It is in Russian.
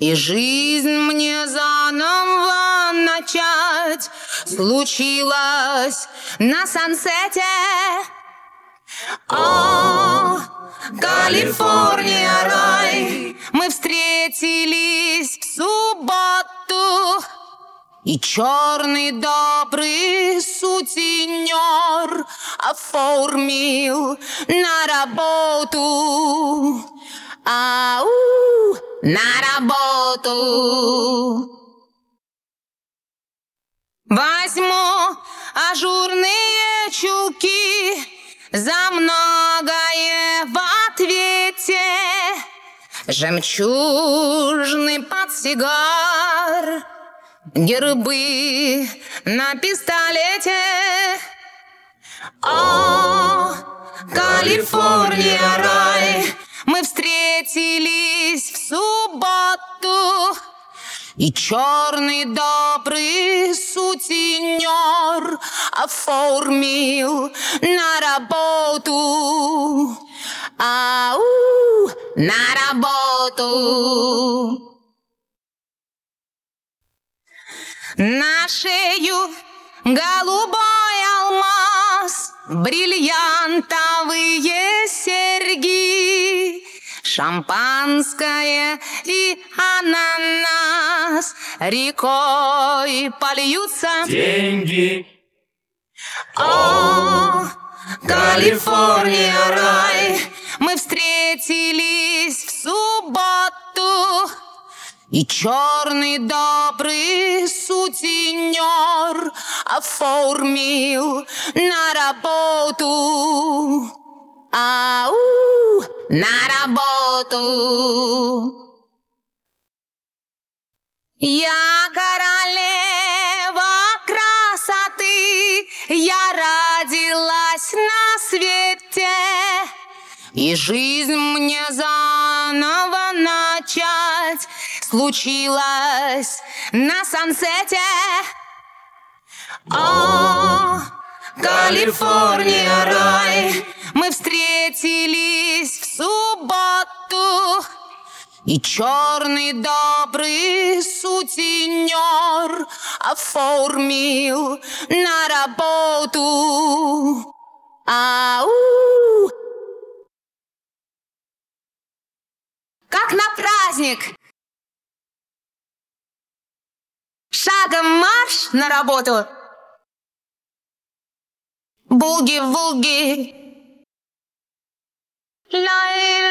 И жизнь мне заново начать случилось на сансете. О, Калифорния, рай, мы встретились в субботу, и черный добрый сутенер оформил на работу. Ау, на работу. Возьму ажурные чулки за многое в ответе, жемчужный портсигар, гербы на пистолете. О, Калифорния, рай, мы встретились в субботу, и черный добрый сутенер оформил на работу. Ау, на работу. На шею голубой алмаз, бриллиантовые серьги, шампанское и ананас рекой польются деньги. О, Калифорния, рай, мы встретились в субботу, и черный добрый сутенер оформил на работу. Ау, на работу. Я королева красоты, я родилась на свете, и жизнь мне заново начать случилось на сансете. О, Калифорния, рай, мы встретились в субботу, и черный добрый сутенер оформил на работу. Ау! Как на праздник! Шагом марш на работу! Буги-вуги! Лай